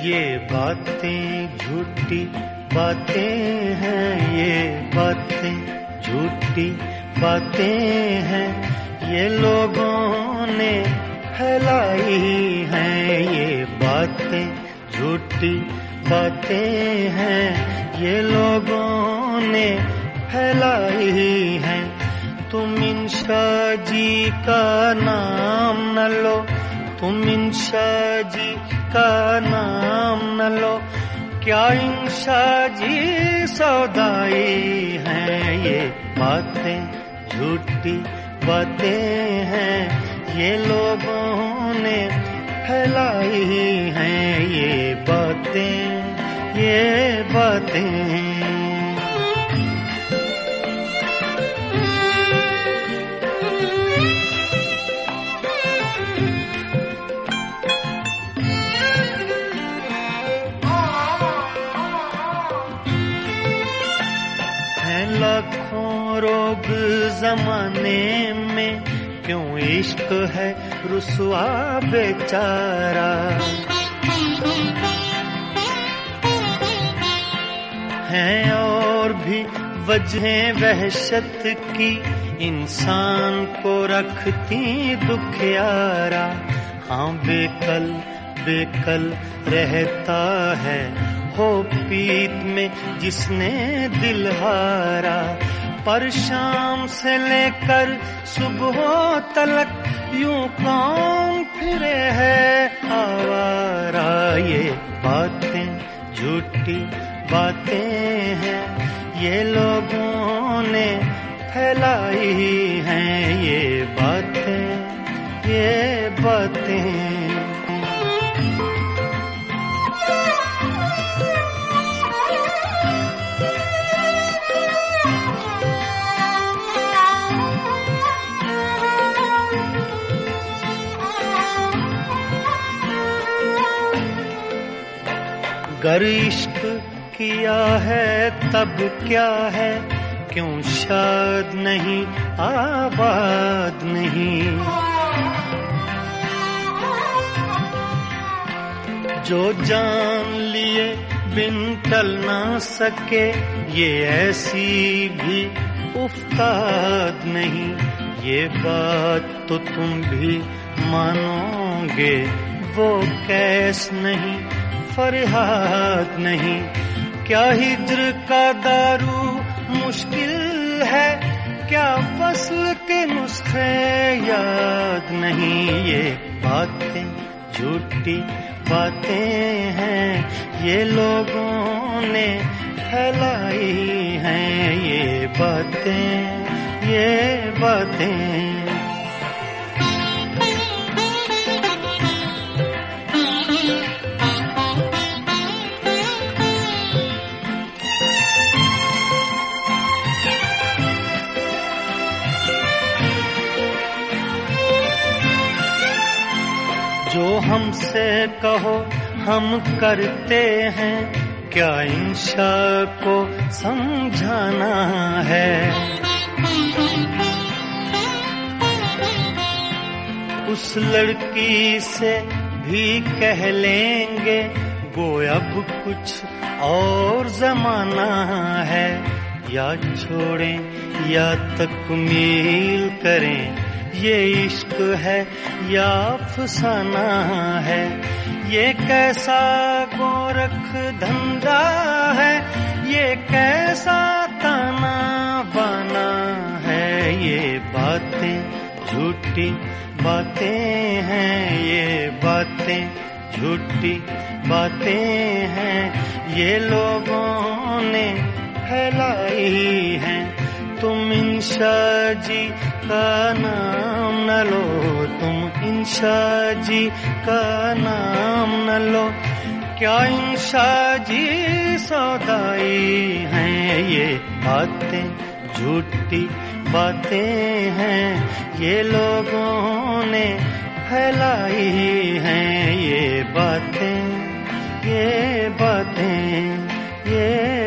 ये बातें झूठी बातें हैं, ये बातें झूठी बातें हैं, ये लोगों ने फैलाई हैं। ये बातें झूठी बातें हैं, ये लोगों ने फैलाई हैं। तुम इंशा जी का नाम न लो, तुम इंशा जी का नाम न लो, क्या इंशा जी सौदाई हैं। ये बातें झूठी बातें हैं, ये लोगों ने फैलाई हैं। ये बातें लाखों रोग जमाने में, क्यों इश्क है रुसवा बेचारा। हैं और भी वजहें वहशत की, इंसान को रखती दुखियारा। हाँ बेकल बेकल रहता है हो पीत में जिसने दिल हारा। पर शाम से लेकर सुबह तलक यूं कौन फिरे है आवारा। ये बातें झूठी बातें हैं, ये लोगों ने फैलाई हैं। ये बातें गर इश्क किया है तब क्या है, क्यों शाद नहीं आबाद नहीं। जो जान लिए बिन टल ना सके, ये ऐसी भी उफ्ताद नहीं। ये बात तो तुम भी मानोगे, वो कैस नहीं फरियाद नहीं। क्या हिज्र का दारू मुश्किल है, क्या फस्ल के नुस्खे याद नहीं। ये बातें झूठी बातें हैं, ये लोगों ने फैलाई हैं। ये बातें जो हमसे कहो हम करते हैं, क्या इंशा को समझाना है। उस लड़की से भी कह लेंगे, वो अब कुछ और जमाना है। या छोड़ें या तकमील करें, ये इश्क है या अफसाना है। ये कैसा गोरख धंधा है, ये कैसा ताना बाना है। ये बातें झूठी बातें हैं, ये बातें झूठी बातें हैं, ये लोगों ने फैलाई हैं। तुम इंशा जी का नाम न लो, तुम इंशा जी का नाम न लो, क्या इंशा जी सौदाई हैं। ये बातें झूठी बातें हैं, ये लोगों ने फैलाई हैं। ये बातें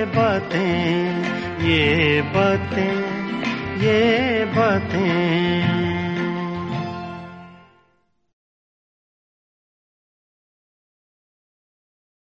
ये बातें